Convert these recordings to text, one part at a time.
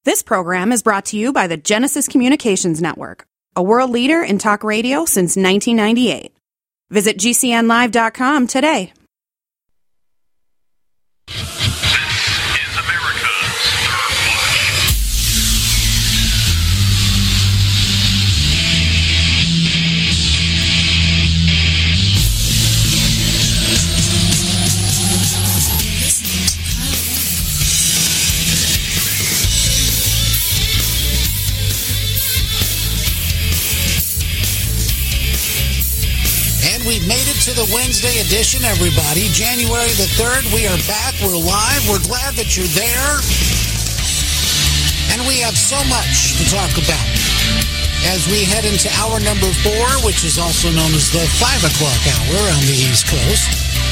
This program is brought to you by the Genesis Communications Network, a world leader in talk radio since 1998. Visit GCNlive.com today. We've made it to the Wednesday edition, everybody. January the 3rd, we are back. We're live. We're glad that you're there. And we have so much to talk about as we head into hour number 4, which is also known as the 5 o'clock hour on the East Coast.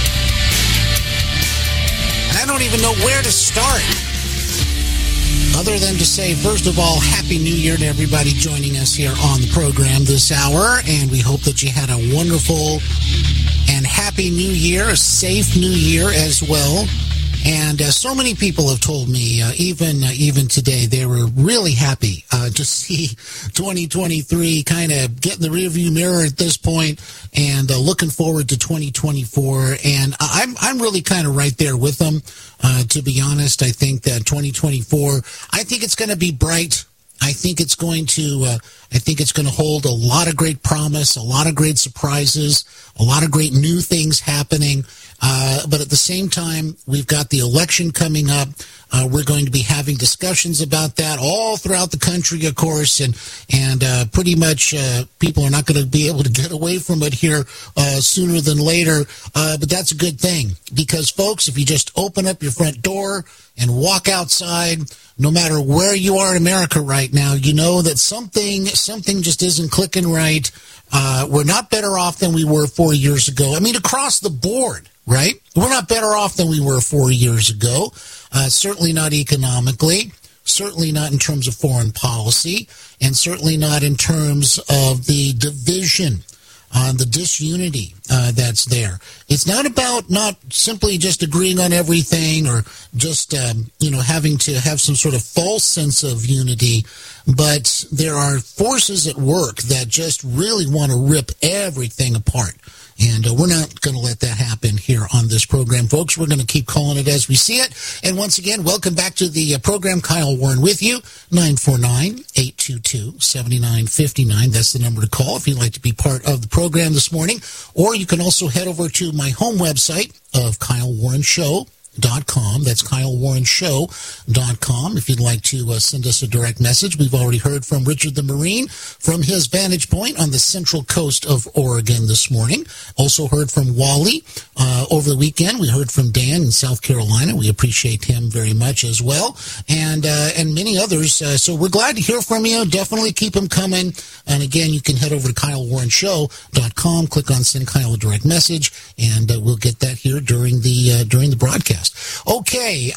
And I don't even know where to start, other than to say, first of all, Happy New Year to everybody joining us here on the program this hour. And we hope that you had a wonderful and happy New Year, a safe New Year as well. And so many people have told me, even today, they were really happy to see 2023 kind of get in the rearview mirror at this point, and looking forward to 2024. And I'm really kind of right there with them. To be honest, I think that 2024, I think it's going to be bright. I think it's going to hold a lot of great promise, a lot of great surprises, a lot of great new things happening. But at the same time, we've got the election coming up. We're going to be having discussions about that all throughout the country, of course, and pretty much people are not going to be able to get away from it here sooner than later. But that's a good thing, because, folks, if you just open up your front door and walk outside, no matter where you are in America right now, you know that something just isn't clicking right. We're not better off than we were 4 years ago. I mean, across the board, right? We're not better off than we were 4 years ago. Certainly not economically, certainly not in terms of foreign policy, and certainly not in terms of the division, the disunity that's there. It's not about not simply just agreeing on everything or just, having to have some sort of false sense of unity, but there are forces at work that just really want to rip everything apart. And we're not going to let that happen here on this program, folks. We're going to keep calling it as we see it. And once again, welcome back to the program. Kyle Warren with you, 949-822-7959. That's the number to call if you'd like to be part of the program this morning. Or you can also head over to my home website of KyleWarrenShow.com. That's KyleWarrenShow.com if you'd like to send us a direct message. We've already heard from Richard the Marine from his vantage point on the central coast of Oregon this morning. Also heard from Wally over the weekend. We heard from Dan in South Carolina. We appreciate him very much as well, and many others. So we're glad to hear from you. Definitely keep them coming. And again, you can head over to KyleWarrenShow.com, click on Send Kyle a Direct Message, and we'll get that here during the broadcast. Okay,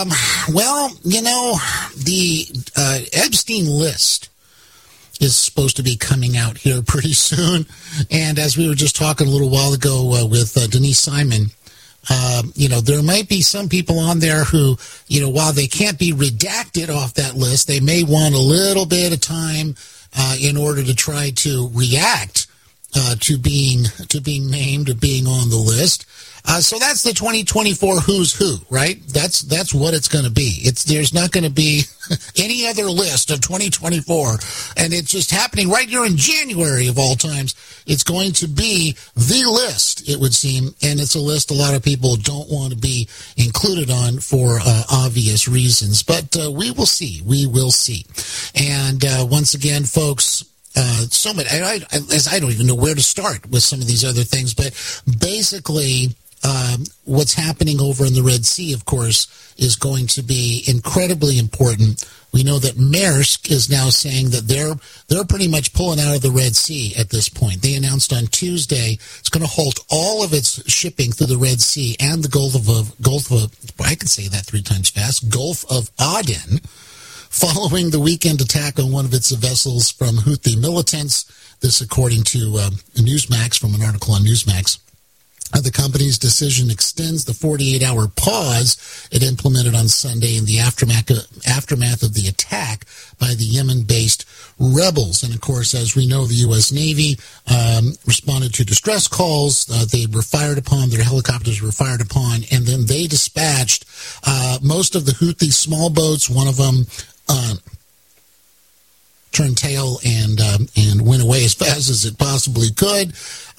the Epstein list is supposed to be coming out here pretty soon. And as we were just talking a little while ago with Denise Simon, there might be some people on there who, while they can't be redacted off that list, they may want a little bit of time in order to try to react to being named or being on the list. So that's the 2024 who's who, right? That's what it's going to be. There's not going to be any other list of 2024, and it's just happening right here in January of all times. It's going to be the list, it would seem, and it's a list a lot of people don't want to be included on for obvious reasons. But we will see. We will see. And once again, folks, so many. I don't even know where to start with some of these other things, but basically, what's happening over in the Red Sea, of course, is going to be incredibly important. We know that Maersk is now saying that they're pretty much pulling out of the Red Sea at this point. They announced on Tuesday it's going to halt all of its shipping through the Red Sea and the Gulf of I can say that 3 times fast, Gulf of Aden, following the weekend attack on one of its vessels from Houthi militants. This according to Newsmax, from an article on Newsmax. The company's decision extends the 48-hour pause it implemented on Sunday in the aftermath of the attack by the Yemen-based rebels. And, of course, as we know, the U.S. Navy responded to distress calls. They were fired upon. Their helicopters were fired upon. And then they dispatched most of the Houthi small boats. One of them turned tail and went away as fast as it possibly could.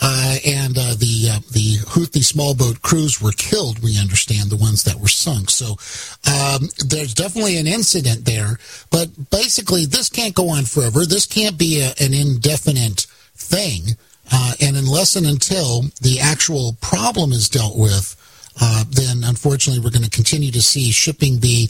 The Houthi small boat crews were killed, we understand, the ones that were sunk. So there's definitely an incident there. But basically, this can't go on forever. This can't be an indefinite thing. And unless and until the actual problem is dealt with, then unfortunately we're going to continue to see shipping be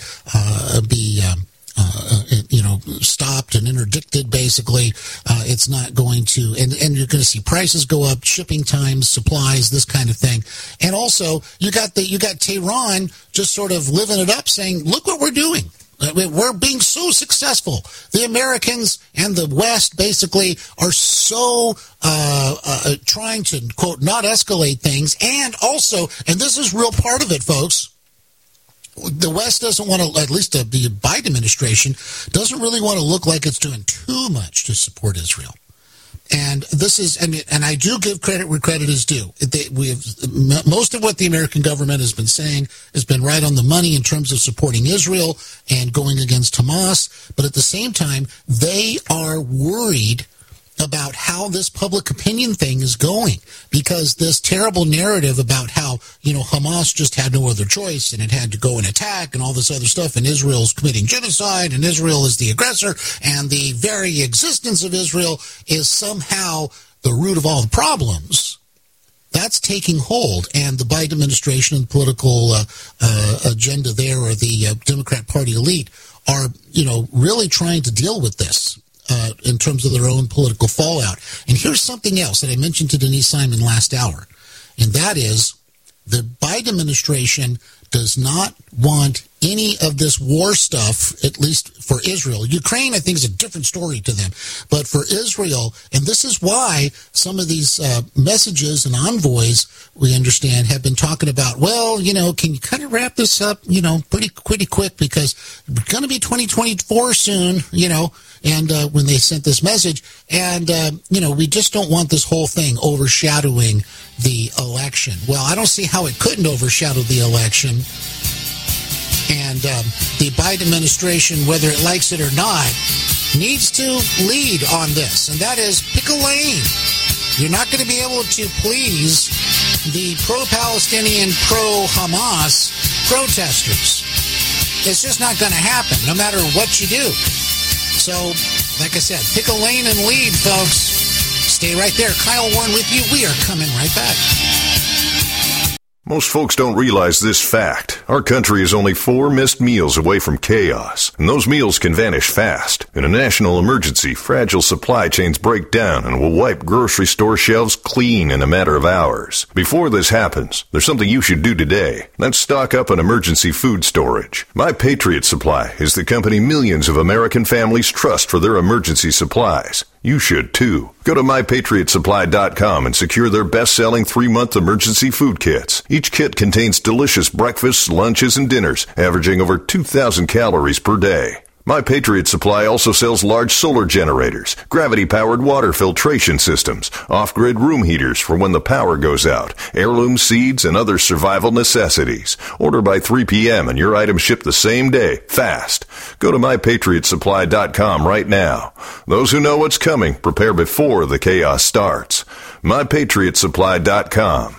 stopped and interdicted. Basically, it's not going to, and you're going to see prices go up, shipping times, supplies, this kind of thing. And also, you got Tehran just sort of living it up, saying, "Look what we're doing. We're being so successful. The Americans and the West basically are so trying to, quote, not escalate things, and also, and this is real part of it, folks." The West doesn't want to, at least the Biden administration, doesn't really want to look like it's doing too much to support Israel. And this is, and I do give credit where credit is due. Most of what the American government has been saying has been right on the money in terms of supporting Israel and going against Hamas. But at the same time, they are worried about how this public opinion thing is going, because this terrible narrative about how, Hamas just had no other choice and it had to go and attack and all this other stuff, and Israel's committing genocide and Israel is the aggressor and the very existence of Israel is somehow the root of all the problems. That's taking hold, and the Biden administration and political agenda there, or the Democrat Party elite, are, really trying to deal with this. In terms of their own political fallout. And here's something else that I mentioned to Denise Simon last hour, and that is the Biden administration does not want any of this war stuff, at least for Israel. Ukraine, I think, is a different story to them. But for Israel, and this is why some of these messages and envoys, we understand, have been talking about, well, can you kind of wrap this up, pretty quick, because we're going to be 2024 soon, and when they sent this message, and, we just don't want this whole thing overshadowing the election. Well, I don't see how it couldn't overshadow the election. And the Biden administration, whether it likes it or not, needs to lead on this. And that is, pick a lane. You're not going to be able to please the pro-Palestinian, pro-Hamas protesters. It's just not going to happen, no matter what you do. So, like I said, pick a lane and lead, folks. Stay right there. Kyle Warren with you. We are coming right back. Most folks don't realize this fact. Our country is only 4 missed meals away from chaos, and those meals can vanish fast. In a national emergency, fragile supply chains break down and will wipe grocery store shelves clean in a matter of hours. Before this happens, there's something you should do today. That's stock up on emergency food storage. My Patriot Supply is the company millions of American families trust for their emergency supplies. You should too. Go to MyPatriotSupply.com and secure their best-selling 3-month emergency food kits. Each kit contains delicious breakfasts, lunches, and dinners, averaging over 2,000 calories per day. My Patriot Supply also sells large solar generators, gravity-powered water filtration systems, off-grid room heaters for when the power goes out, heirloom seeds, and other survival necessities. Order by 3 p.m. and your items ship the same day, fast. Go to MyPatriotSupply.com right now. Those who know what's coming prepare before the chaos starts. MyPatriotSupply.com.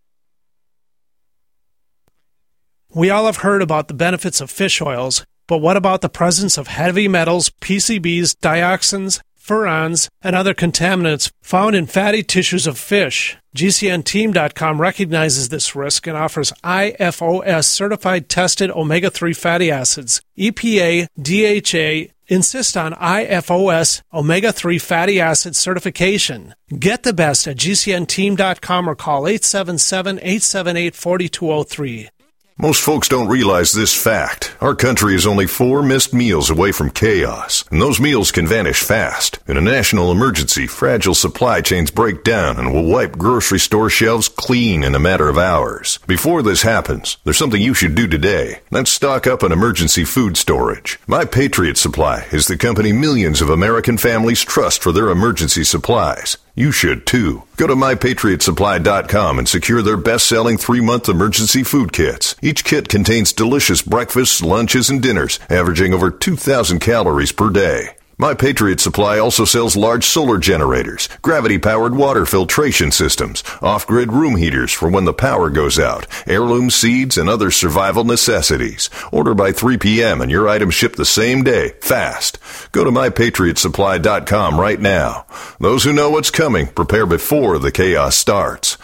We all have heard about the benefits of fish oils, but what about the presence of heavy metals, PCBs, dioxins, furans, and other contaminants found in fatty tissues of fish? GCNteam.com recognizes this risk and offers IFOS certified tested omega-3 fatty acids. EPA, DHA insist on IFOS omega-3 fatty acid certification. Get the best at GCNteam.com or call 877-878-4203. Most folks don't realize this fact. Our country is only 4 missed meals away from chaos, and those meals can vanish fast. In a national emergency, fragile supply chains break down and will wipe grocery store shelves clean in a matter of hours. Before this happens, there's something you should do today. That's stock up on emergency food storage. My Patriot Supply is the company millions of American families trust for their emergency supplies. You should too. Go to MyPatriotSupply.com and secure their best-selling 3-month emergency food kits. Each kit contains delicious breakfasts, lunches, and dinners, averaging over 2,000 calories per day. My Patriot Supply also sells large solar generators, gravity-powered water filtration systems, off-grid room heaters for when the power goes out, heirloom seeds, and other survival necessities. Order by 3 p.m. and your items ship the same day, fast. Go to MyPatriotSupply.com right now. Those who know what's coming prepare before the chaos starts.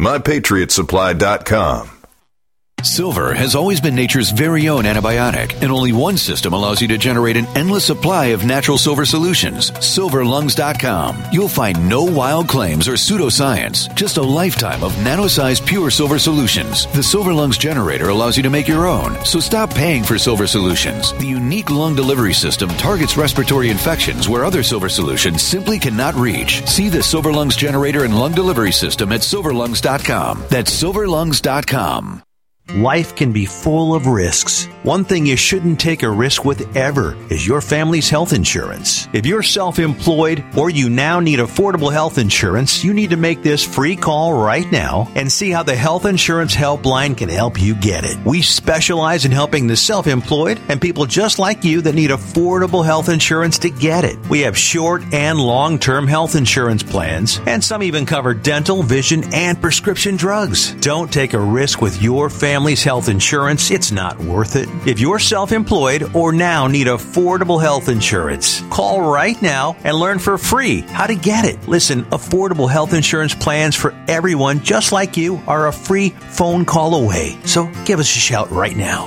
MyPatriotSupply.com. Silver has always been nature's very own antibiotic, and only one system allows you to generate an endless supply of natural silver solutions. SilverLungs.com. You'll find no wild claims or pseudoscience, just a lifetime of nano-sized pure silver solutions. The Silver Lungs generator allows you to make your own, so stop paying for silver solutions. The unique lung delivery system targets respiratory infections where other silver solutions simply cannot reach. See the Silver Lungs generator and lung delivery system at SilverLungs.com. That's SilverLungs.com. Life can be full of risks. One thing you shouldn't take a risk with ever is your family's health insurance. If you're self-employed or you now need affordable health insurance, you need to make this free call right now and see how the Health Insurance Helpline can help you get it. We specialize in helping the self-employed and people just like you that need affordable health insurance to get it. We have short and long-term health insurance plans, and some even cover dental, vision, and prescription drugs. Don't take a risk with your family's health insurance. It's not worth it. If you're self-employed or now need affordable health insurance, call right now and learn for free how to get it. Listen, affordable health insurance plans for everyone just like you are a free phone call away. So give us a shout right now.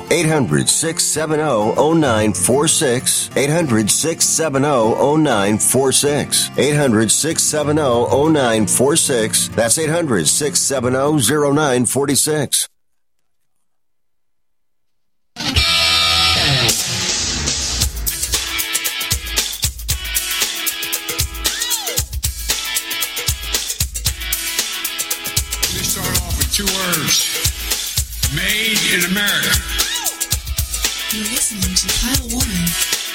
800-670-0946. 800-670-0946. 800-670-0946. That's 800-670-0946. Two words. Made in America. You're listening to Kyle Warren.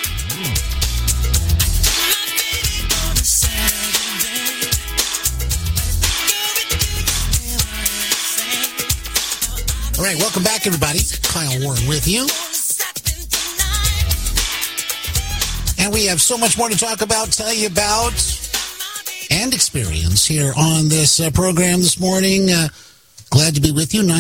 All right, welcome back, everybody. Kyle Warren with you. And we have so much more to talk about, tell you about, and experience here on this program this morning. Glad to be with you.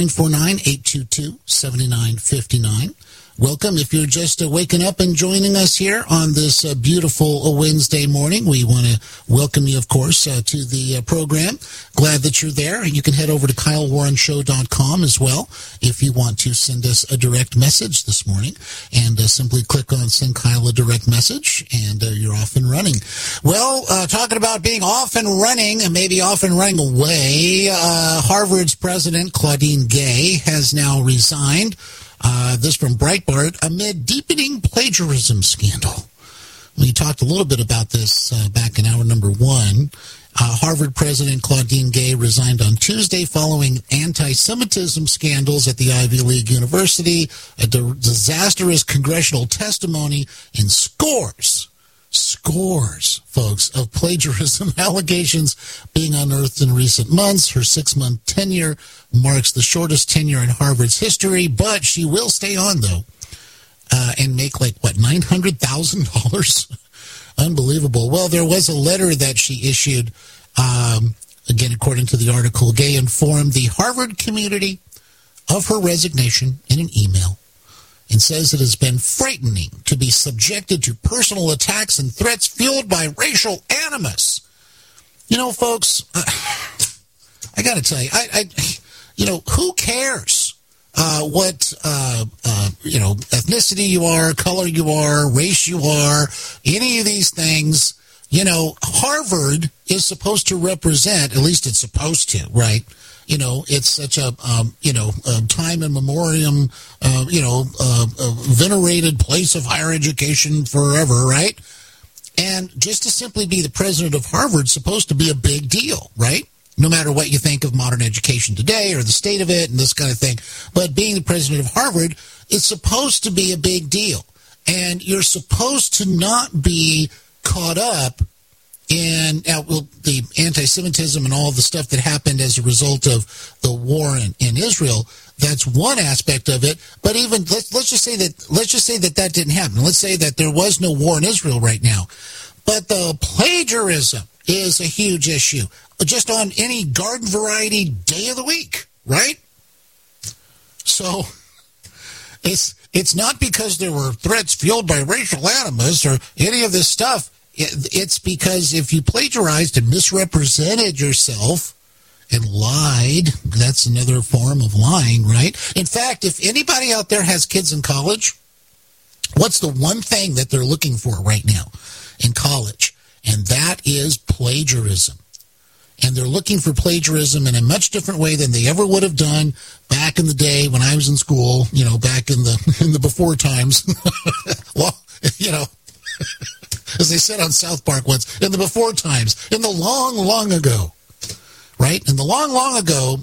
949-822-7959. Welcome. If you're just waking up and joining us here on this beautiful Wednesday morning, we want to welcome you, of course, to the program. Glad that you're there. You can head over to KyleWarrenShow.com as well if you want to send us a direct message this morning. And simply click on Send Kyle a Direct Message, and you're off and running. Well, talking about being off and running, and maybe off and running away, Harvard's president, Claudine Gay, has now resigned. This from Breitbart, amid deepening plagiarism scandal. We talked a little bit about this back in hour number one. Harvard President Claudine Gay resigned on Tuesday following anti-Semitism scandals at the Ivy League University, a disastrous congressional testimony, and scores, folks, of plagiarism allegations being unearthed in recent months. Her 6-month tenure marks the shortest tenure in Harvard's history, but she will stay on, though, and make, $900,000? Unbelievable. Well, there was a letter that she issued, again, according to the article. Gay informed the Harvard community of her resignation in an email, and says it has been frightening to be subjected to personal attacks and threats fueled by racial animus. You know, folks, I got to tell you, who cares what, ethnicity you are, color you are, race you are, any of these things. You know, Harvard is supposed to represent, at least it's supposed to, right? it's such a, time in memoriam, venerated place of higher education forever, right? And just to simply be the president of Harvard is supposed to be a big deal, right? No matter what you think of modern education today or the state of it and this kind of thing. But being the president of Harvard is supposed to be a big deal. And you're supposed to not be caught up in the anti-Semitism and all the stuff that happened as a result of the war in Israel. That's one aspect of it. But even let's just say that didn't happen. Let's say that there was no war in Israel right now. But the plagiarism is a huge issue, just on any garden variety day of the week, right? So it's not because there were threats fueled by racial animus or any of this stuff. It's because if you plagiarized and misrepresented yourself and lied, that's another form of lying, right? In fact, if anybody out there has kids in college, what's the one thing that they're looking for right now in college? And that is plagiarism. And they're looking for plagiarism in a much different way than they ever would have done back in the day when I was in school, back in the before times. Well, as they said on South Park once, in the before times, in the long, long ago, right? In the long, long ago,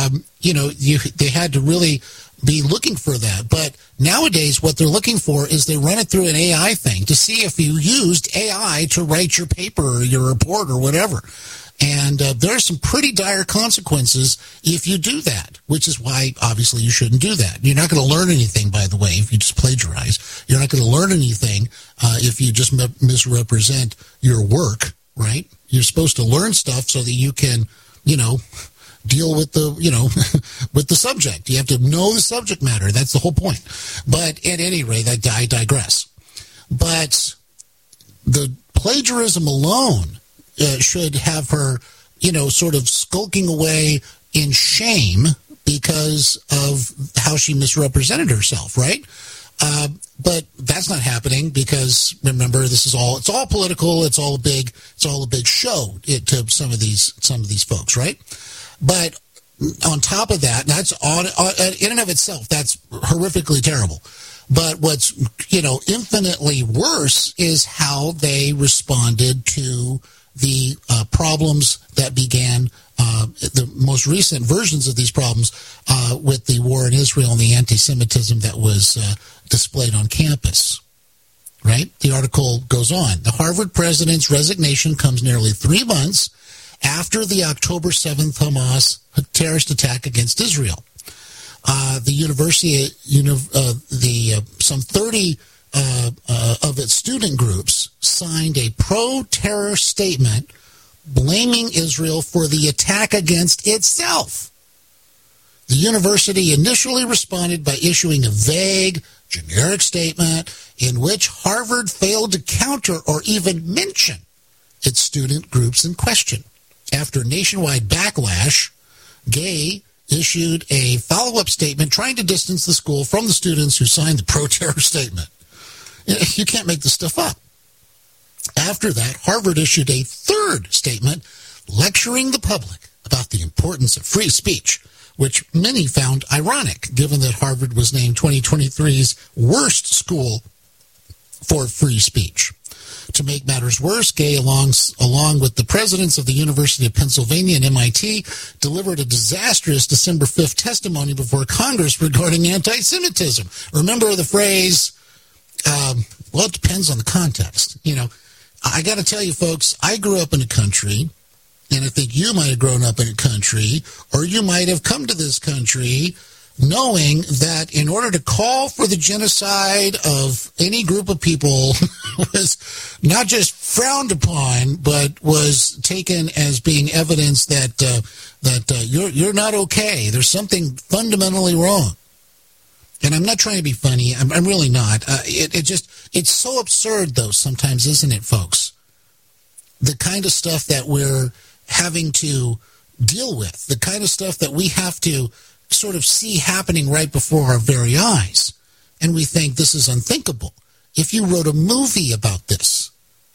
they had to really be looking for that. But nowadays, what they're looking for is they run it through an AI thing to see if you used AI to write your paper or your report or whatever. And there are some pretty dire consequences if you do that, which is why, obviously, you shouldn't do that. You're not going to learn anything, by the way, if you just plagiarize. You're not going to learn anything if you just misrepresent your work, right? You're supposed to learn stuff so that you can, deal with the, with the subject. You have to know the subject matter. That's the whole point. But at any rate, I digress. But the plagiarism alone should have her, sort of skulking away in shame because of how she misrepresented herself, right? But that's not happening because, remember, it's all political. It's all a big show to some of these folks, right? But on top of that, that's in and of itself, that's horrifically terrible. But what's, infinitely worse is how they responded to the problems that began, the most recent versions of these problems with the war in Israel and the anti-Semitism that was displayed on campus. Right? The article goes on. The Harvard president's resignation comes nearly 3 months after the October 7th Hamas terrorist attack against Israel. The university, some 30 of its student groups signed a pro-terror statement blaming Israel for the attack against itself. The university initially responded by issuing a vague, generic statement in which Harvard failed to counter or even mention its student groups in question. After nationwide backlash, Gay issued a follow-up statement trying to distance the school from the students who signed the pro-terror statement. You can't make this stuff up. After that, Harvard issued a third statement lecturing the public about the importance of free speech, which many found ironic, given that Harvard was named 2023's worst school for free speech. To make matters worse, Gay, along with the presidents of the University of Pennsylvania and MIT, delivered a disastrous December 5th testimony before Congress regarding anti-Semitism. Remember the phrase, well, it depends on the context. I got to tell you, folks, I grew up in a country, and I think you might have grown up in a country, or you might have come to this country knowing that in order to call for the genocide of any group of people was not just frowned upon, but was taken as being evidence that you're not okay. There's something fundamentally wrong. And I'm not trying to be funny. I'm really not. It's so absurd, though, sometimes, isn't it, folks? The kind of stuff that we're having to deal with, the kind of stuff that we have to sort of see happening right before our very eyes. And we think this is unthinkable. If you wrote a movie about this,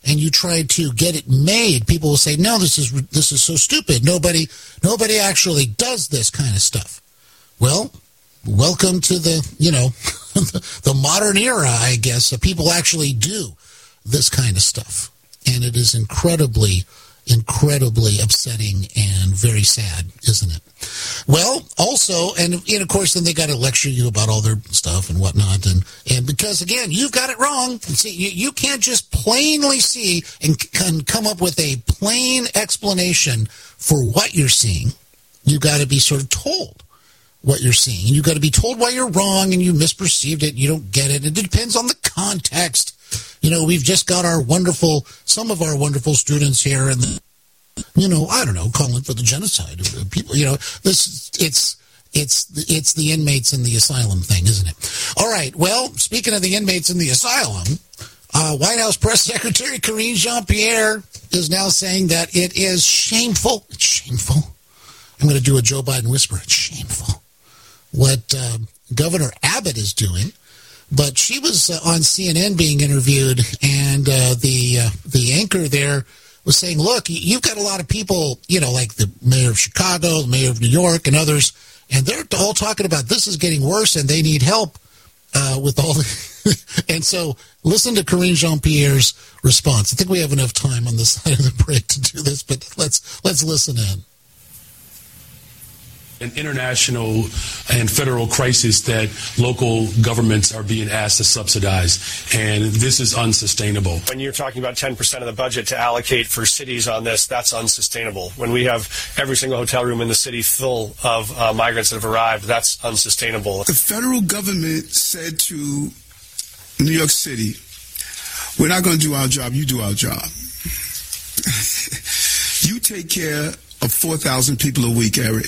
and you try to get it made, people will say, no, this is so stupid. Nobody actually does this kind of stuff. Well, welcome to the, the modern era, I guess. So people actually do this kind of stuff. And it is incredibly upsetting and very sad, isn't it? Well, also, and of course, then they got to lecture you about all their stuff and whatnot, and because again, you've got it wrong. See, you can't just plainly see and come up with a plain explanation for what you're seeing. You've got to be sort of told what you're seeing, and you've got to be told why you're wrong and you misperceived it. You don't get it. It depends on the context. We've just got some of our wonderful students here, and I don't know, calling for the genocide of people. It's the inmates in the asylum thing, isn't it? All right. Well, speaking of the inmates in the asylum, White House Press Secretary Karine Jean-Pierre is now saying that it is shameful. It's shameful. I'm going to do a Joe Biden whisper. It's shameful what Governor Abbott is doing. But she was on CNN being interviewed, and the anchor there was saying, look, you've got a lot of people, like the mayor of Chicago, the mayor of New York, and others, and they're all talking about this is getting worse and they need help with all the... And so listen to Karine Jean-Pierre's response. I think we have enough time on this side of the break to do this, but let's listen in. An international and federal crisis that local governments are being asked to subsidize, and this is unsustainable. When you're talking about 10% of the budget to allocate for cities on this, that's unsustainable. When we have every single hotel room in the city full of migrants that have arrived, that's unsustainable. The federal government said to New York City, we're not going to do our job, you do our job. You take care of 4,000 people a week, Eric.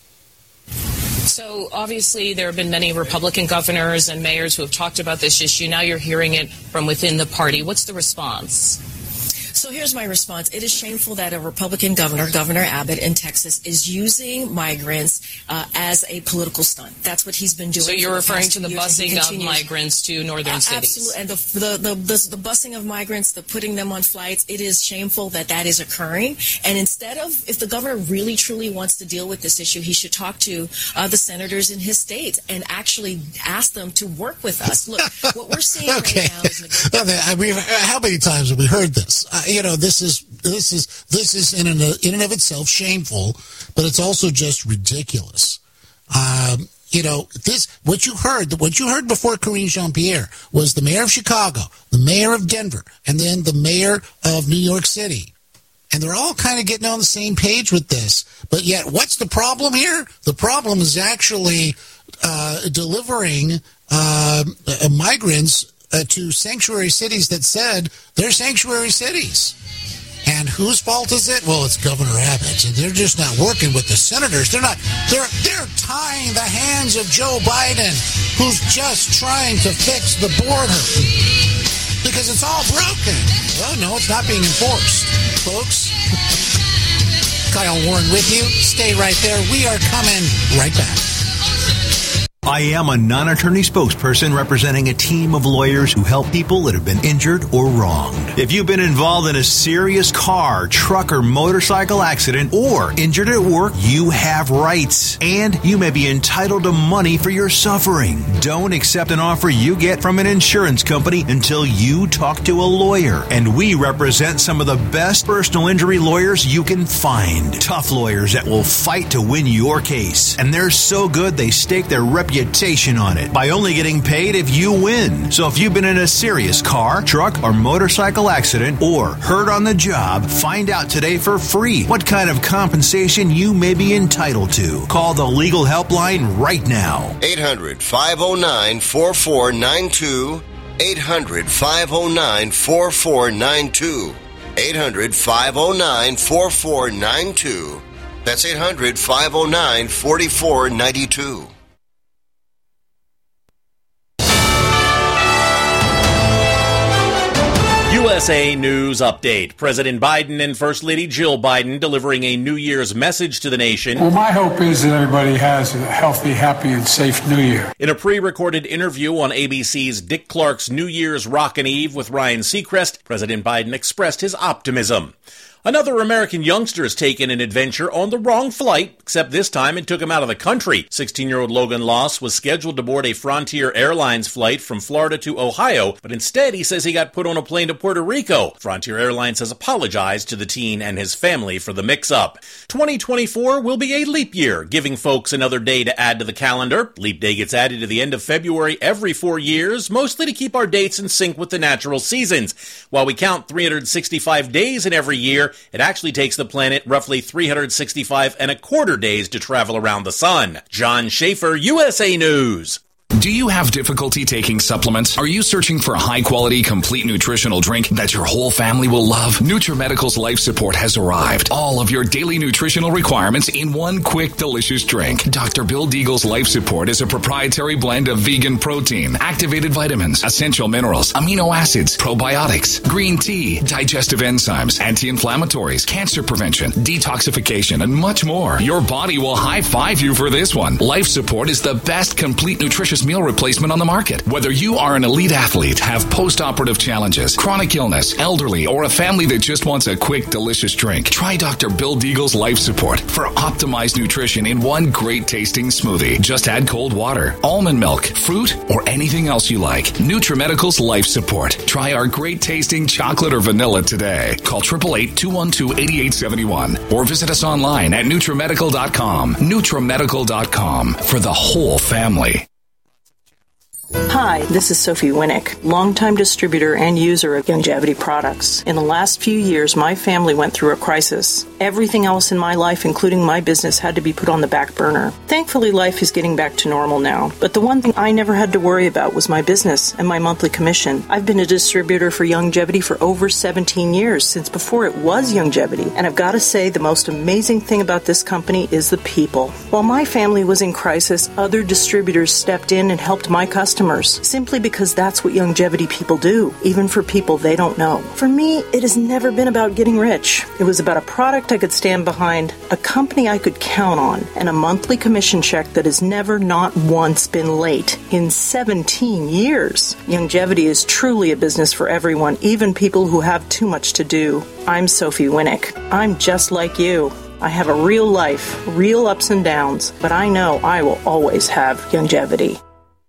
So obviously there have been many Republican governors and mayors who have talked about this issue. Now you're hearing it from within the party. What's the response? So here's my response. It is shameful that a Republican governor, Governor Abbott in Texas, is using migrants as a political stunt. That's what he's been doing. So you're referring to the busing of migrants to northern cities? Absolutely. And the busing of migrants, the putting them on flights, it is shameful that is occurring. And instead of, if the governor really truly wants to deal with this issue, he should talk to the senators in his state and actually ask them to work with us. Look, what we're seeing right now is... I mean, how many times have we heard this? This is in and of itself shameful, but it's also just ridiculous. What you heard before Karine Jean-Pierre was the mayor of Chicago, the mayor of Denver, and then the mayor of New York City. And they're all kind of getting on the same page with this. But yet, what's the problem here? The problem is actually delivering migrants to sanctuary cities that said they're sanctuary cities. And whose fault is it? Well, it's Governor Abbott's, and they're just not working with the senators. They're tying the hands of Joe Biden, who's just trying to fix the border because it's all broken. Well, no, it's not being enforced, folks. Kyle Warren with you. Stay right there. We are coming right back. I am a non-attorney spokesperson representing a team of lawyers who help people that have been injured or wronged. If you've been involved in a serious car, truck, or motorcycle accident or injured at work, you have rights, and you may be entitled to money for your suffering. Don't accept an offer you get from an insurance company until you talk to a lawyer. And we represent some of the best personal injury lawyers you can find. Tough lawyers that will fight to win your case. And they're so good they stake their reputation on it by only getting paid if you win. So if you've been in a serious car, truck, or motorcycle accident or hurt on the job, find out today for free what kind of compensation you may be entitled to. Call the legal helpline right now. 800-509-4492. 800-509-4492. 800-509-4492. That's 800-509-4492. USA News Update. President Biden and First Lady Jill Biden delivering a New Year's message to the nation. Well, my hope is that everybody has a healthy, happy, and safe New Year. In a pre-recorded interview on ABC's Dick Clark's New Year's Rockin' Eve with Ryan Seacrest, President Biden expressed his optimism. Another American youngster has taken an adventure on the wrong flight, except this time it took him out of the country. 16-year-old Logan Loss was scheduled to board a Frontier Airlines flight from Florida to Ohio, but instead he says he got put on a plane to Puerto Rico. Frontier Airlines has apologized to the teen and his family for the mix-up. 2024 will be a leap year, giving folks another day to add to the calendar. Leap Day gets added to the end of February every 4 years, mostly to keep our dates in sync with the natural seasons. While we count 365 days in every year, it actually takes the planet roughly 365 and a quarter days to travel around the sun. John Schaefer, USA News. Do you have difficulty taking supplements? Are you searching for a high-quality, complete nutritional drink that your whole family will love? NutriMedical's Life Support has arrived. All of your daily nutritional requirements in one quick, delicious drink. Dr. Bill Deagle's Life Support is a proprietary blend of vegan protein, activated vitamins, essential minerals, amino acids, probiotics, green tea, digestive enzymes, anti-inflammatories, cancer prevention, detoxification, and much more. Your body will high-five you for this one. Life Support is the best complete nutritious meal replacement on the market. Whether you are an elite athlete, have post-operative challenges, chronic illness, elderly, or a family that just wants a quick, delicious drink, try Dr. Bill Deagle's Life Support for optimized nutrition in one great tasting smoothie. Just add cold water, almond milk, fruit, or anything else you like. NutriMedical's Life Support. Try our great tasting chocolate or vanilla today. Call 888-212-8871 or visit us online at NutriMedical.com. NutriMedical.com for the whole family. Hi, this is Sophie Winnick, longtime distributor and user of Youngevity products. In the last few years, my family went through a crisis. Everything else in my life, including my business, had to be put on the back burner. Thankfully, life is getting back to normal now. But the one thing I never had to worry about was my business and my monthly commission. I've been a distributor for Youngevity for over 17 years, since before it was Youngevity. And I've got to say, the most amazing thing about this company is the people. While my family was in crisis, other distributors stepped in and helped my customers, simply because that's what Youngevity people do, even for people they don't know. For me, it has never been about getting rich. It was about a product I could stand behind, a company I could count on, and a monthly commission check that has never, not once, been late in 17 years. Youngevity is truly a business for everyone, even people who have too much to do. I'm Sophie Winnick. I'm just like you. I have a real life, real ups and downs, but I know I will always have Youngevity.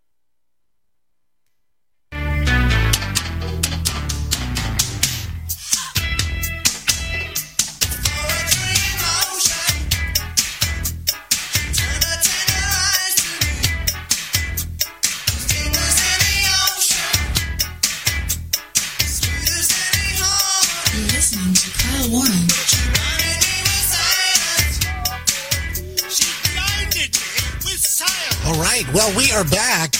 Well, we are back.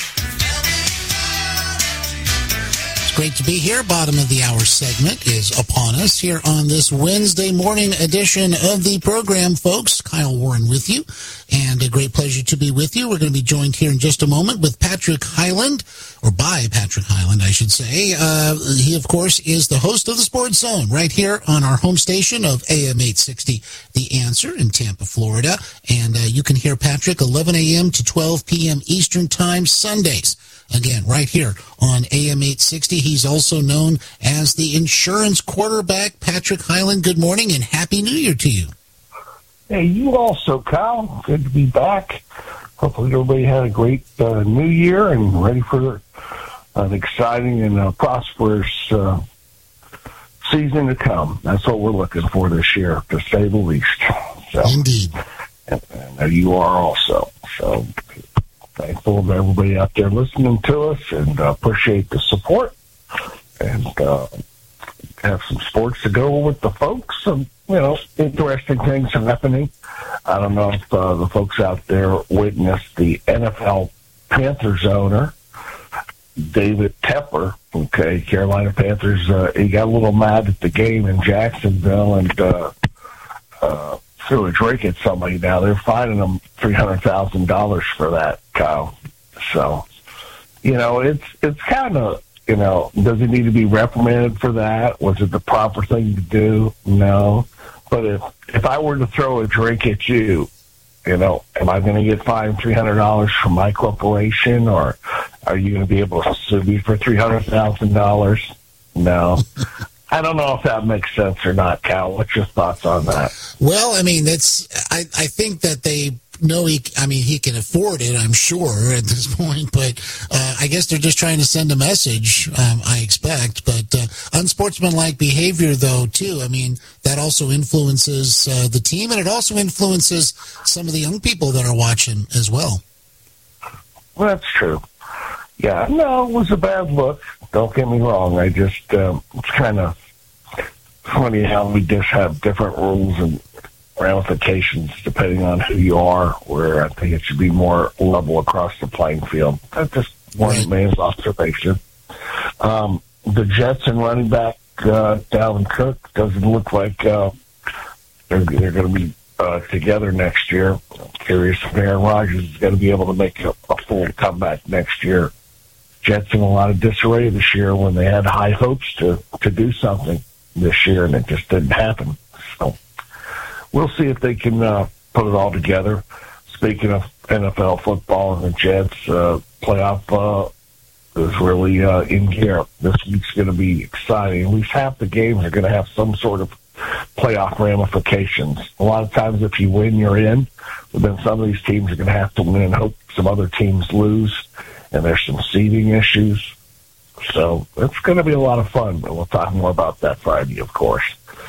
It's great to be here. Bottom of the hour segment is upon us here on this Wednesday morning edition of the program, folks. Kyle Warren with you, and a great pleasure to be with you. We're going to be joined here in just a moment with Patrick Hyland, or by Patrick Hyland, I should say. He, of course, is the host of the Sports Zone right here on our home station of AM 860, The Answer in Tampa, Florida. And you can hear Patrick 11 a.m. to 12 p.m. Eastern Time, Sundays. Again, right here on AM 860. He's also known as the insurance quarterback. Patrick Hyland, good morning and Happy New Year to you. Hey, you also, Kyle. Good to be back. Hopefully everybody had a great New Year and ready for an exciting and prosperous season to come. That's what we're looking for this year, to say the least. So, indeed. And you are also. So thankful to everybody out there listening to us, and appreciate the support, and have some sports to go with the folks. Some, interesting things are happening. I don't know if the folks out there witnessed the NFL Panthers owner, David Tepper, Carolina Panthers. He got a little mad at the game in Jacksonville and threw a drink at somebody. Now they're fining him $300,000 for that, Kyle. So, it's kind of does he need to be reprimanded for that? Was it the proper thing to do? No. But if I were to throw a drink at you, am I going to get fined $300 from my corporation, or are you going to be able to sue me for $300,000? No. I don't know if that makes sense or not, Cal. What's your thoughts on that? Well, I mean, I think that they know he can afford it, I'm sure, at this point, but I guess they're just trying to send a message, I expect. But unsportsmanlike behavior, though, too, I mean, that also influences the team, and it also influences some of the young people that are watching as well. Well, that's true. Yeah, no, it was a bad look. Don't get me wrong. I just, it's kind of funny how we just have different rules and ramifications depending on who you are, where I think it should be more level across the playing field. That's just one man's observation. The Jets and running back Dalvin Cook doesn't look like they're going to be together next year. I'm curious if Aaron Rodgers is going to be able to make a full comeback next year. Jets in a lot of disarray this year when they had high hopes to do something this year, and it just didn't happen. So we'll see if they can put it all together. Speaking of NFL football and the Jets, playoff is really in gear. This week's going to be exciting. At least half the games are going to have some sort of playoff ramifications. A lot of times if you win, you're in. But then some of these teams are going to have to win and hope some other teams lose. And there's some seeding issues. So it's going to be a lot of fun. But we'll talk more about that Friday, of course.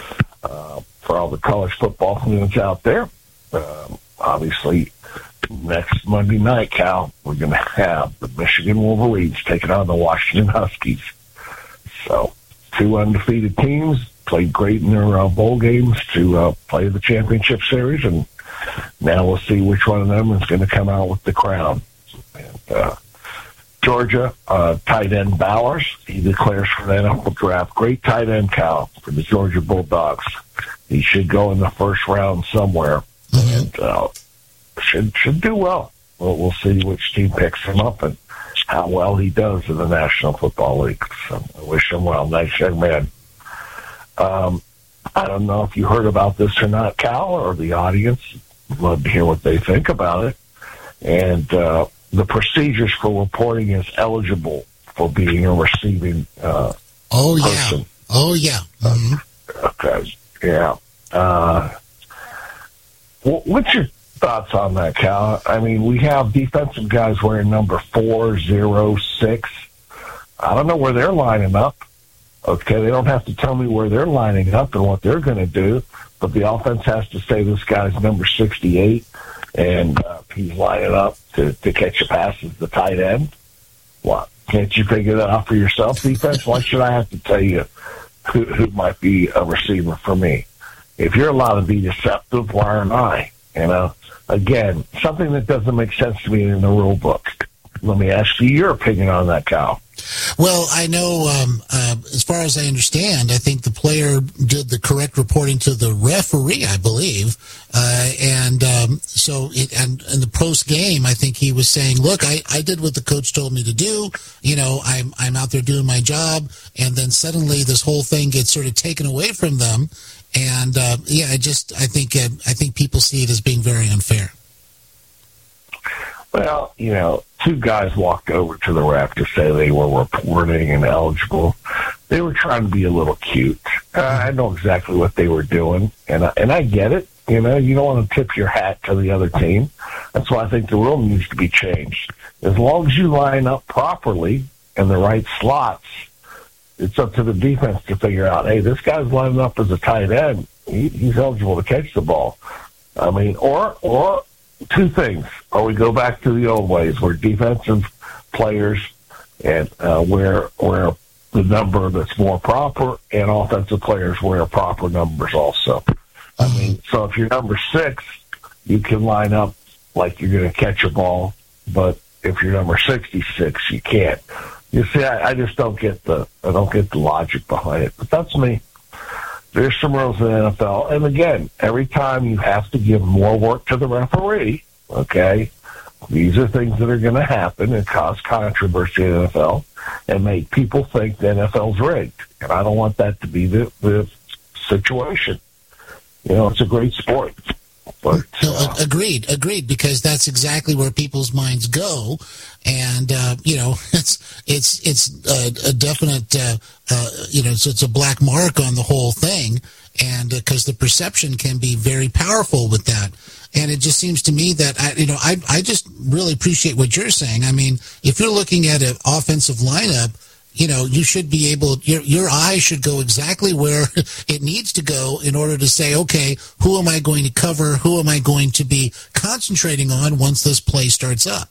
For all the college football fans out there, obviously, next Monday night, Cal, we're going to have the Michigan Wolverines taking on the Washington Huskies. So 2 undefeated teams played great in their bowl games to play the championship series, and now we'll see which one of them is going to come out with the crown. And Georgia, tight end Bowers, he declares for the NFL draft. Great tight end, Cal, for the Georgia Bulldogs. He should go in the first round somewhere, and should do well. We'll see which team picks him up and how well he does in the National Football League. So I wish him well. Nice young man. I don't know if you heard about this or not, Cal, or the audience. I'd love to hear what they think about it. And the procedures for reporting as eligible for being a receiving person. Oh, yeah. Mm-hmm. Okay, yeah. What's your thoughts on that, Cal? I mean, we have defensive guys wearing number 4, 0, 6. I don't know where they're lining up. Okay, they don't have to tell me where they're lining up and what they're going to do, but the offense has to say this guy's number 68, and he's lining up to catch a pass as the tight end. What? Can't you figure that out for yourself, defense? Why should I have to tell you who might be a receiver for me? If you're allowed to be deceptive, why aren't I? Again, something that doesn't make sense to me in the rule book. Let me ask you your opinion on that, Cal. Well, I know, as far as I understand, I think the player did the correct reporting to the referee, I believe. So in the post game, I think he was saying, look, I did what the coach told me to do. I'm out there doing my job. And then suddenly this whole thing gets sort of taken away from them. And I think people see it as being very unfair. Well, 2 guys walked over to the ref to say they were reporting and eligible. They were trying to be a little cute. I know exactly what they were doing, and I get it. You don't want to tip your hat to the other team. That's why I think the rule needs to be changed. As long as you line up properly in the right slots, it's up to the defense to figure out, hey, this guy's lining up as a tight end. He's eligible to catch the ball. I mean, or 2 things. Or we go back to the old ways where defensive players and wear the number that's more proper, and offensive players wear proper numbers also. I mean, so if you're number 6, you can line up like you're going to catch a ball, but if you're number 66, you can't. You see, I just don't get the logic behind it. But that's me. There's some rules in the NFL, and again, every time you have to give more work to the referee, okay, these are things that are going to happen and cause controversy in the NFL and make people think the NFL's rigged. And I don't want that to be the situation. It's a great sport. But, agreed, because that's exactly where people's minds go, and it's a definite, so it's a black mark on the whole thing, and because the perception can be very powerful with that, and it just seems to me that I just really appreciate what you're saying. I mean, if you're looking at an offensive lineup, you should be able, your eye should go exactly where it needs to go in order to say, okay, who am I going to cover? Who am I going to be concentrating on once this play starts up?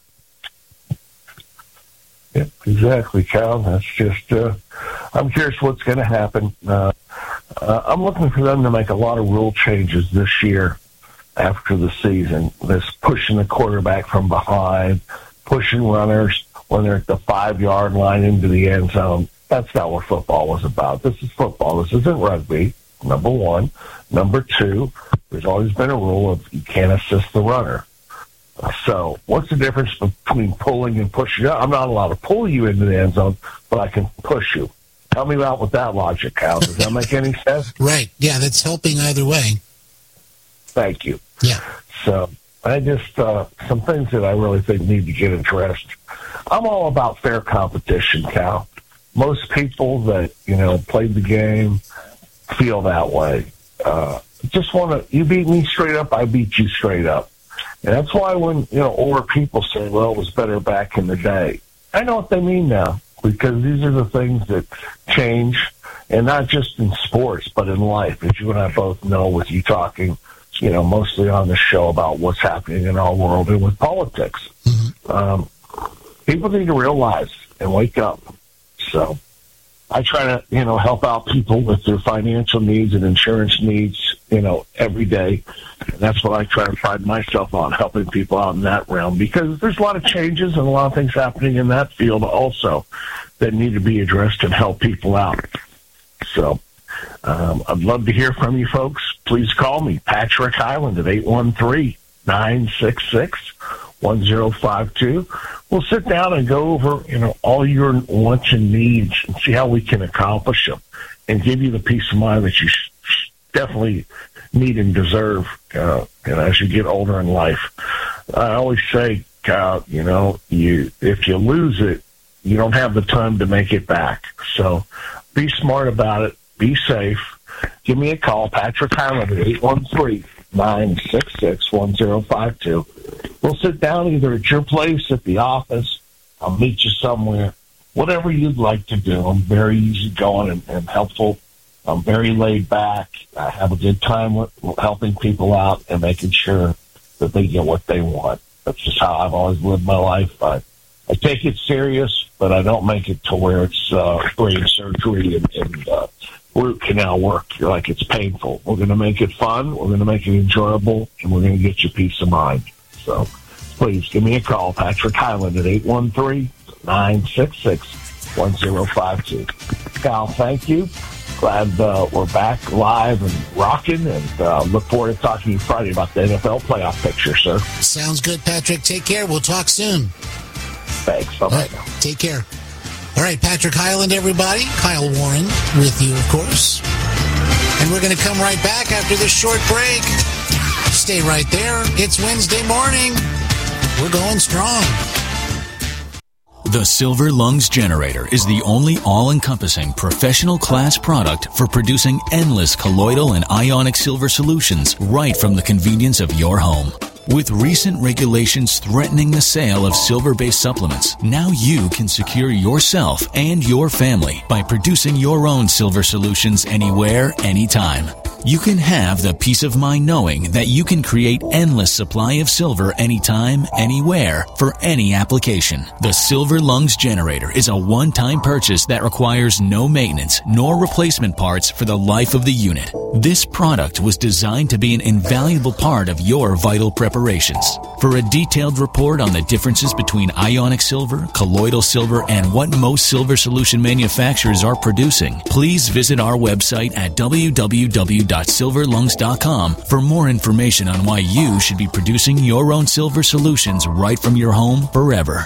Yeah, exactly, Cal. That's just, I'm curious what's going to happen. I'm looking for them to make a lot of rule changes this year after the season. This pushing the quarterback from behind, pushing runners when they're at the 5-yard line into the end zone. That's not what football was about. This is football. This isn't rugby, number one. Number two, there's always been a rule of you can't assist the runner. So what's the difference between pulling and pushing? I'm not allowed to pull you into the end zone, but I can push you. Help me out with that logic, Cal. Does that make any sense? Right. Yeah, that's helping either way. Thank you. Yeah. So I just, some things that I really think need to get addressed. I'm all about fair competition, Cal. Most people that, played the game feel that way. Just want to, you beat me straight up, I beat you straight up. And that's why when, older people say, well, it was better back in the day. I know what they mean now, because these are the things that change, and not just in sports, but in life, as you and I both know with you talking, mostly on the show about what's happening in our world and with politics. Mm-hmm. People need to realize and wake up. So I try to, help out people with their financial needs and insurance needs, every day. And that's what I try to pride myself on, helping people out in that realm, because there's a lot of changes and a lot of things happening in that field also that need to be addressed and help people out. So I'd love to hear from you folks. Please call me, Patrick Highland, at 813-966-1052. We'll sit down and go over, all your wants and needs and see how we can accomplish them and give you the peace of mind that you definitely need and deserve, as you get older in life. I always say, Kyle, if you lose it, you don't have the time to make it back. So be smart about it. Be safe. Give me a call, Patrick Highland, at 813-966-1052. We'll sit down either at your place, at the office. I'll meet you somewhere. Whatever you'd like to do. I'm very easygoing and helpful. I'm very laid back. I have a good time with helping people out and making sure that they get what they want. That's just how I've always lived my life. I take it serious, but I don't make it to where it's brain surgery and root canal work. Like it's painful. We're going to make it fun. We're going to make it enjoyable, and we're going to get you peace of mind. So please give me a call, Patrick Highland, at 813-966-1052. Kyle, thank you. Glad we're back live and rocking, and look forward to talking to you Friday about the NFL playoff picture, sir. Sounds good, Patrick. Take care. We'll talk soon. Thanks. Bye-bye. Right. Take care. All right, Patrick Highland, everybody. Kyle Warren with you, of course. And we're going to come right back after this short break. Stay right there. It's Wednesday morning. We're going strong. The Silver Lungs Generator is the only all-encompassing professional-class product for producing endless colloidal and ionic silver solutions right from the convenience of your home. With recent regulations threatening the sale of silver-based supplements, now you can secure yourself and your family by producing your own silver solutions anywhere, anytime. You can have the peace of mind knowing that you can create endless supply of silver anytime, anywhere, for any application. The Silver Lungs Generator is a one-time purchase that requires no maintenance nor replacement parts for the life of the unit. This product was designed to be an invaluable part of your vital preparations. For a detailed report on the differences between ionic silver, colloidal silver, and what most silver solution manufacturers are producing, please visit our website at www.silverlungs.com. www.silverlungs.com for more information on why you should be producing your own silver solutions right from your home forever.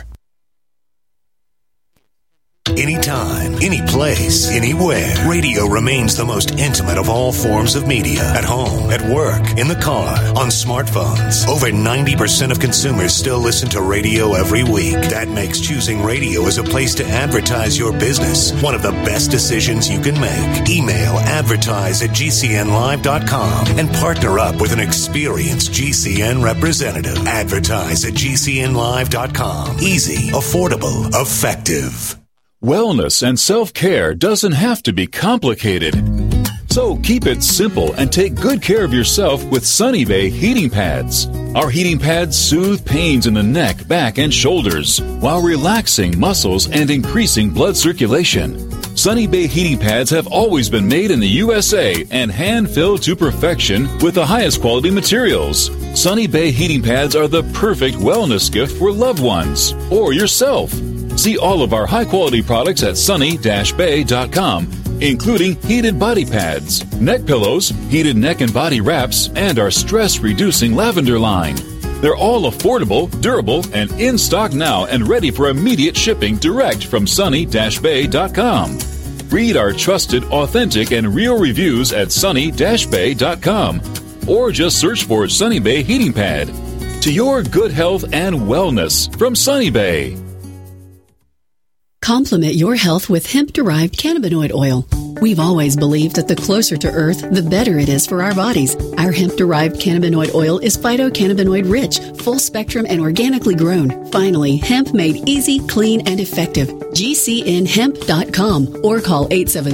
Anytime, any place, anywhere. Radio remains the most intimate of all forms of media. At home, at work, in the car, on smartphones. Over 90% of consumers still listen to radio every week. That makes choosing radio as a place to advertise your business one of the best decisions you can make. Email advertise@gcnlive.com and partner up with an experienced GCN representative. Advertise@gcnlive.com. Easy, affordable, effective. Wellness and self-care doesn't have to be complicated. So keep it simple and take good care of yourself with Sunny Bay heating pads. Our heating pads soothe pains in the neck, back, and shoulders while relaxing muscles and increasing blood circulation. Sunny Bay heating pads have always been made in the USA and hand-filled to perfection with the highest quality materials. Sunny Bay heating pads are the perfect wellness gift for loved ones or yourself. See all of our high-quality products at sunny-bay.com, including heated body pads, neck pillows, heated neck and body wraps, and our stress-reducing lavender line. They're all affordable, durable, and in stock now and ready for immediate shipping direct from sunny-bay.com. Read our trusted, authentic, and real reviews at sunny-bay.com or just search for Sunny Bay Heating Pad. To your good health and wellness from Sunny Bay. Complement your health with hemp-derived cannabinoid oil. We've always believed that the closer to Earth, the better it is for our bodies. Our hemp-derived cannabinoid oil is phytocannabinoid-rich, full-spectrum, and organically grown. Finally, hemp made easy, clean, and effective. GCNhemp.com or call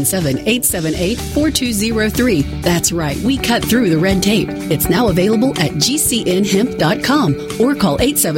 877-878-4203. That's right, we cut through the red tape. It's now available at GCNhemp.com or call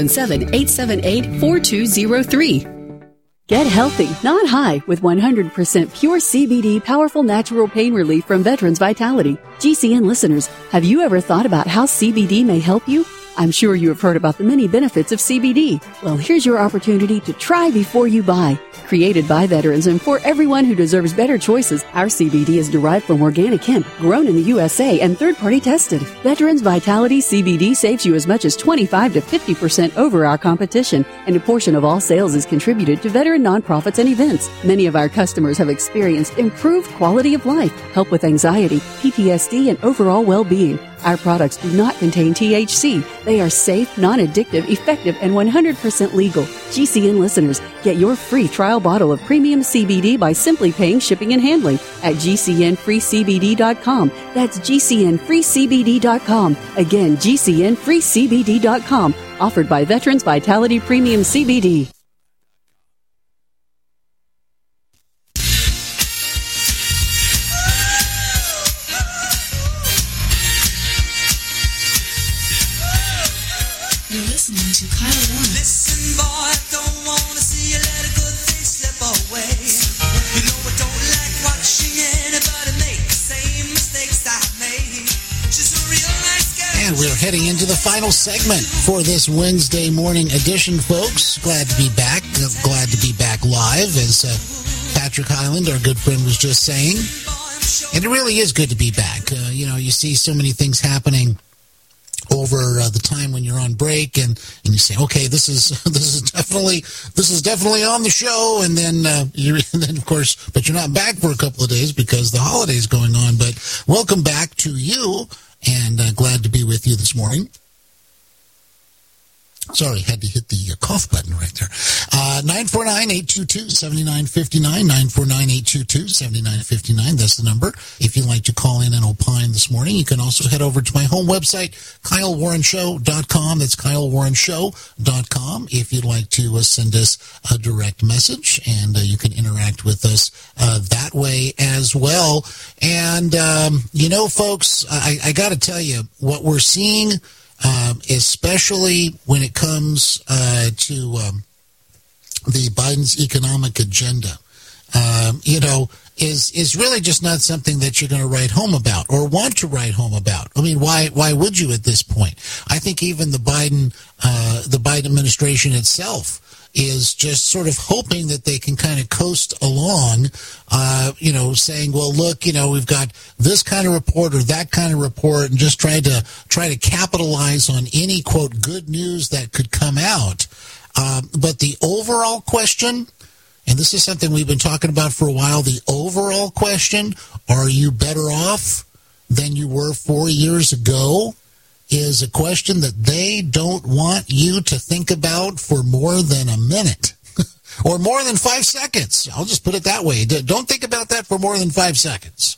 877-878-4203. Get healthy, not high, with 100% pure CBD powerful natural pain relief from Veterans Vitality. GCN listeners, have you ever thought about how CBD may help you? I'm sure you have heard about the many benefits of CBD. Well, here's your opportunity to try before you buy. Created by veterans and for everyone who deserves better choices, our CBD is derived from organic hemp, grown in the USA and third-party tested. Veterans Vitality CBD saves you as much as 25 to 50% over our competition, and a portion of all sales is contributed to veteran nonprofits and events. Many of our customers have experienced improved quality of life, help with anxiety, PTSD, and overall well-being. Our products do not contain THC. They are safe, non-addictive, effective, and 100% legal. GCN listeners, get your free trial bottle of premium CBD by simply paying shipping and handling at GCNFreeCBD.com. That's GCNFreeCBD.com. Again, GCNFreeCBD.com. Offered by Veterans Vitality Premium CBD. You're listening to Kyle Warren. Listen, boy, I don't want to see you let a good thing slip away. You know I don't like watching anybody make the same mistakes I made. She's a real nice girl. And we're heading into the final segment for this Wednesday morning edition, folks. Glad to be back. Glad to be back live, as Patrick Highland, our good friend, was just saying. And it really is good to be back. You see so many things happening over the time when you're on break, and you say, okay, this is definitely on the show, and then of course, but you're not back for a couple of days because the holiday's going on. But welcome back to you, and glad to be with you this morning. Sorry, had to hit the cough button right there. 949-822-7959, 949-822-7959. That's the number. If you'd like to call in and opine this morning, you can also head over to my home website, KyleWarrenShow.com. That's KyleWarrenShow.com. If you'd like to send us a direct message, and you can interact with us that way as well. And, folks, I got to tell you, what we're seeing, especially when it comes to the Biden's economic agenda, is really just not something that you're going to write home about or want to write home about. I mean, why would you at this point? I think even the Biden administration itself is just sort of hoping that they can kind of coast along, saying, well, look, we've got this kind of report or that kind of report, and just try to capitalize on any, quote, good news that could come out. But the overall question, and this is something we've been talking about for a while, the overall question, are you better off than you were 4 years ago, is a question that they don't want you to think about for more than a minute or more than 5 seconds. I'll just put it that way. Don't think about that for more than 5 seconds.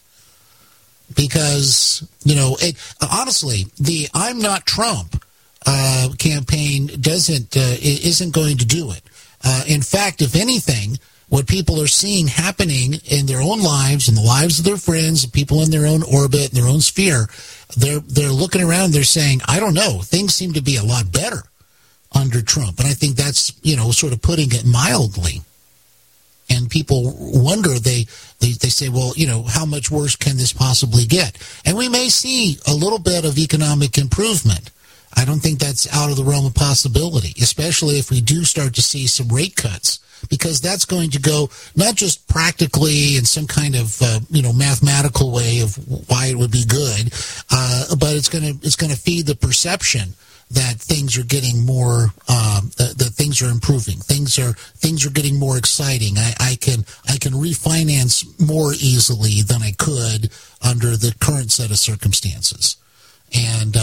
Because, honestly, the I'm Not Trump campaign isn't going to do it. In fact, if anything, what people are seeing happening in their own lives, in the lives of their friends, people in their own orbit, in their own sphere, they're looking around, they're saying, I don't know, things seem to be a lot better under Trump. And I think that's, sort of putting it mildly. And people wonder, they say, well, how much worse can this possibly get? And we may see a little bit of economic improvement. I don't think that's out of the realm of possibility, especially if we do start to see some rate cuts, because that's going to go not just practically in some kind of mathematical way of why it would be good, but it's going to feed the perception that things are getting more, that things are improving, things are getting more exciting. I can refinance more easily than I could under the current set of circumstances, and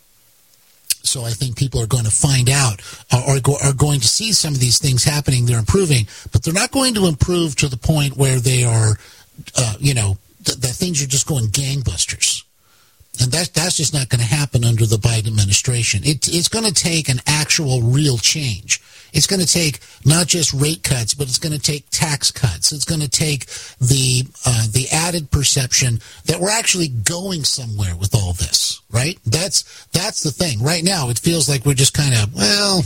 so I think people are going to find out, are going to see some of these things happening. They're improving, but they're not going to improve to the point where they are, that things are just going gangbusters. And that's just not going to happen under the Biden administration. It's going to take an actual real change. It's going to take not just rate cuts, but it's going to take tax cuts. It's going to take the added perception that we're actually going somewhere with all this, right? That's the thing. Right now, it feels like we're just kind of,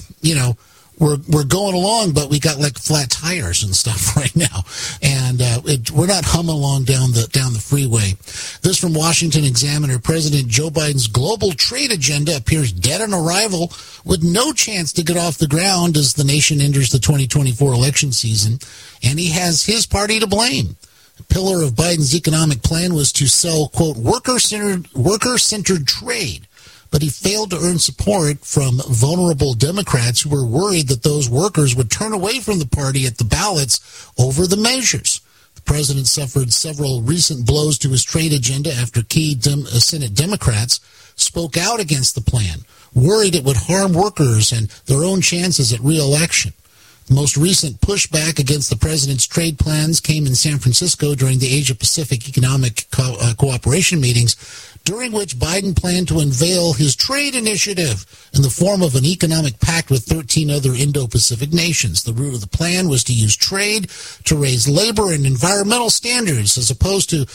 we're going along, but we got like flat tires and stuff right now, and we're not humming along down the freeway. This from Washington Examiner: President Joe Biden's global trade agenda appears dead on arrival, with no chance to get off the ground as the nation enters the 2024 election season, and he has his party to blame. A pillar of Biden's economic plan was to sell, quote, worker-centered trade. But he failed to earn support from vulnerable Democrats who were worried that those workers would turn away from the party at the ballots over the measures. The president suffered several recent blows to his trade agenda after key Senate Democrats spoke out against the plan, worried it would harm workers and their own chances at re-election. The most recent pushback against the president's trade plans came in San Francisco during the Asia-Pacific Economic Cooperation meetings, during which Biden planned to unveil his trade initiative in the form of an economic pact with 13 other Indo-Pacific nations. The root of the plan was to use trade to raise labor and environmental standards, as opposed to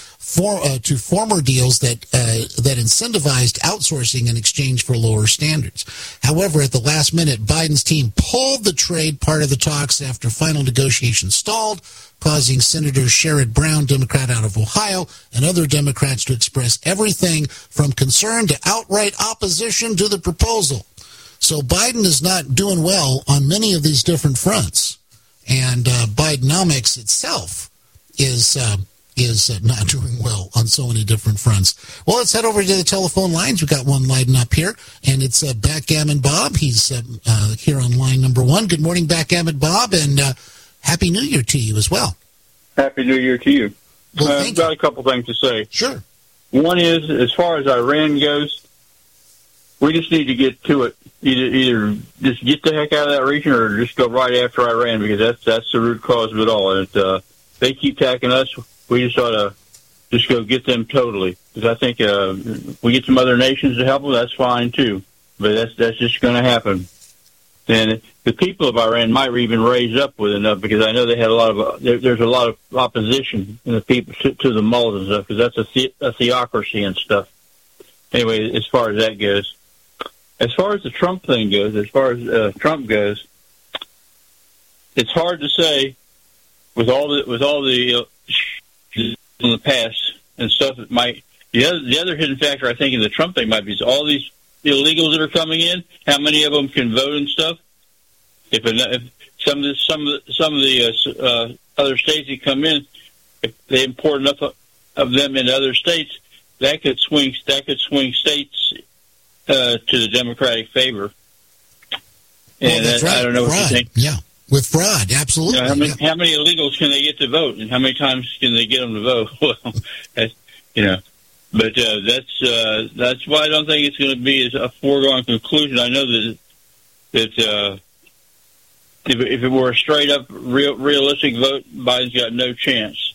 former deals that incentivized outsourcing in exchange for lower standards. However, at the last minute, Biden's team pulled the trade part of the talks after final negotiations stalled, causing Senator Sherrod Brown, Democrat out of Ohio, and other Democrats to express everything from concern to outright opposition to the proposal. So Biden is not doing well on many of these different fronts, and Bidenomics itself is not doing well on so many different fronts. Well, let's head over to the telephone lines. We've got one lighting up here, and it's Backgammon Bob. He's here on line number one. Good morning, Backgammon Bob, and Happy New Year to you as well. Happy New Year to you. Well, I've got a couple things to say. Sure. One is, as far as Iran goes, we just need to get to it. Either just get the heck out of that region or just go right after Iran, because that's the root cause of it all. And if they keep attacking us, we just ought to just go get them totally. Because I think we get some other nations to help them, that's fine too. But that's just going to happen. And the people of Iran might even raise up with enough, because I know they had there's a lot of opposition in the people to the mullahs and stuff, because that's a theocracy and stuff. Anyway, as far as that goes. As far as the Trump thing goes, it's hard to say with all the in the past and stuff that might. The other hidden factor I think in the Trump thing might be is all these illegals that are coming in. How many of them can vote and stuff? If some of the other states that come in, if they import enough of them into other states, that could swing states to the Democratic favor. And that's right. I don't know what you think. Yeah, with fraud, absolutely. How many illegals can they get to vote, and how many times can they get them to vote? Well, but that's why I don't think it's going to be a foregone conclusion. I know that if it were a straight up realistic vote, Biden's got no chance.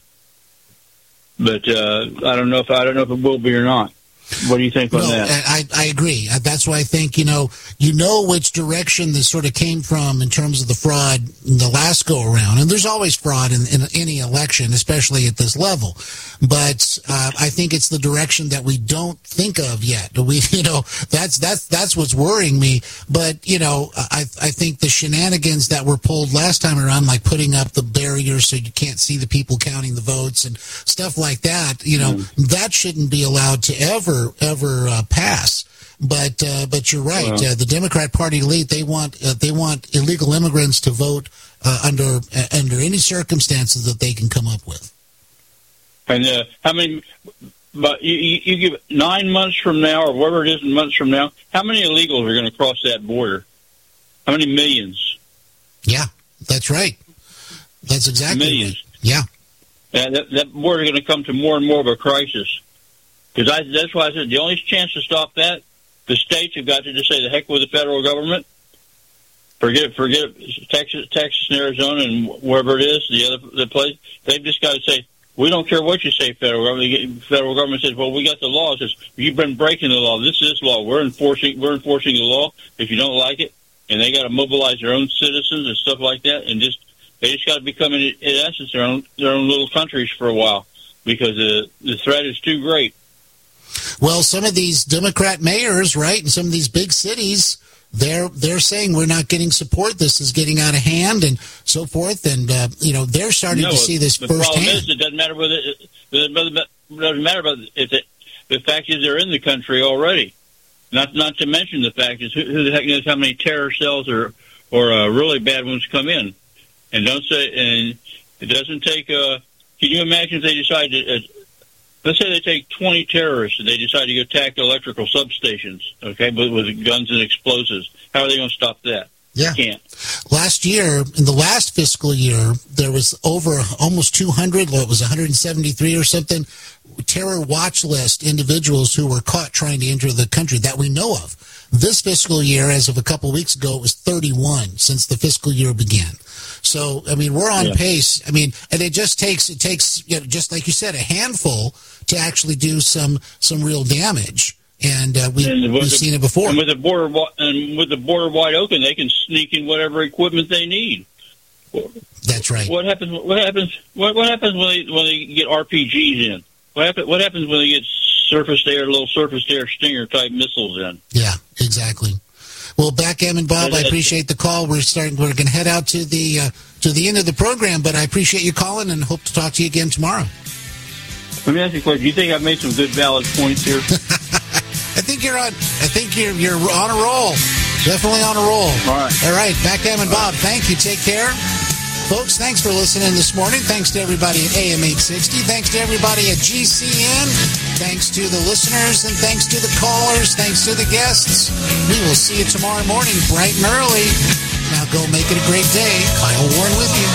But I don't know if it will be or not. What do you think on that? I agree. That's why I think, you know which direction this sort of came from in terms of the fraud in the last go around. And there's always fraud in any election, especially at this level. But I think it's the direction that we don't think of yet. That's what's worrying me. But, I think the shenanigans that were pulled last time around, like putting up the barriers so you can't see the people counting the votes and stuff like that, that shouldn't be allowed to ever pass. But you're right. Well, the Democrat Party elite, they want illegal immigrants to vote under any circumstances that they can come up with. And how many? But you give 9 months from now, or whatever it is, months from now, how many illegals are going to cross that border? How many millions? Yeah, that's right. That's exactly millions. Right. Yeah. And that border is going to come to more and more of a crisis. Because that's why I said the only chance to stop that, the states have got to just say the heck with the federal government. Forget Texas and Arizona and wherever it is, the place. They've just got to say, we don't care what you say, federal government. The federal government says, well, we got the law. It says, you've been breaking the law. This is law. We're enforcing the law if you don't like it. And they got to mobilize their own citizens and stuff like that. And they just got to become, in essence, their own little countries for a while, because the threat is too great. Well, some of these Democrat mayors, right, in some of these big cities, they're saying we're not getting support. This is getting out of hand and so forth. And they're starting to see this firsthand. The problem is, it doesn't matter whether doesn't matter about it. The fact is, they're in the country already. Not to mention the fact is, who the heck knows how many terror cells or really bad ones come in. And it doesn't take. Can you imagine if they decide to? Let's say they take 20 terrorists and they decide to attack electrical substations, okay, with guns and explosives. How are they going to stop that? Yeah. They can't. Last year, in the last fiscal year, there was over almost 200, it was 173 or something, terror watch list individuals who were caught trying to enter the country that we know of. This fiscal year, as of a couple of weeks ago, it was 31 since the fiscal year began. So, we're on pace. And it takes, just like you said, a handful to actually do some real damage. And we've seen it before. And with the border wide open, they can sneak in whatever equipment they need. That's right. What happens when they get RPGs in? What happens when they get little surface to air Stinger type missiles in? Yeah, exactly. Well, Backgammon Bob, I appreciate the call. We're going to head out to the end of the program, but I appreciate you calling and hope to talk to you again tomorrow. Let me ask you a question. Do you think I've made some good, valid points here? I think you're on a roll. Definitely on a roll. All right. Backgammon Bob, thank you. Take care. Folks, thanks for listening this morning. Thanks to everybody at AM 860. Thanks to everybody at GCN. Thanks to the listeners, and thanks to the callers. Thanks to the guests. We will see you tomorrow morning, bright and early. Now go make it a great day. Kyle Warren with you.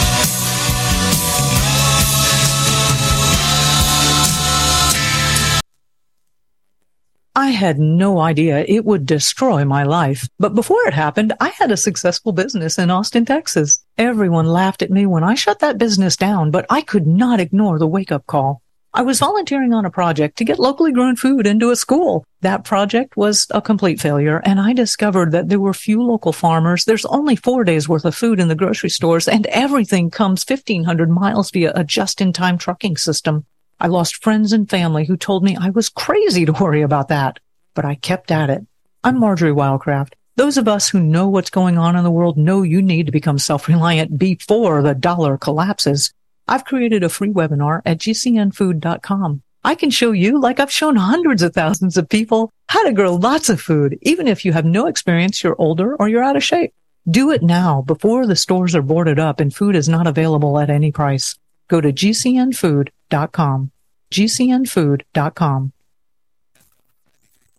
I had no idea it would destroy my life. But before it happened, I had a successful business in Austin, Texas. Everyone laughed at me when I shut that business down, but I could not ignore the wake-up call. I was volunteering on a project to get locally grown food into a school. That project was a complete failure, and I discovered that there were few local farmers. There's only 4 days worth of food in the grocery stores, and everything comes 1,500 miles via a just-in-time trucking system. I lost friends and family who told me I was crazy to worry about that, but I kept at it. I'm Marjorie Wildcraft. Those of us who know what's going on in the world know you need to become self-reliant before the dollar collapses. I've created a free webinar at gcnfood.com. I can show you, like I've shown hundreds of thousands of people, how to grow lots of food, even if you have no experience, you're older, or you're out of shape. Do it now before the stores are boarded up and food is not available at any price. Go to gcnfood.com. gcnfood.com.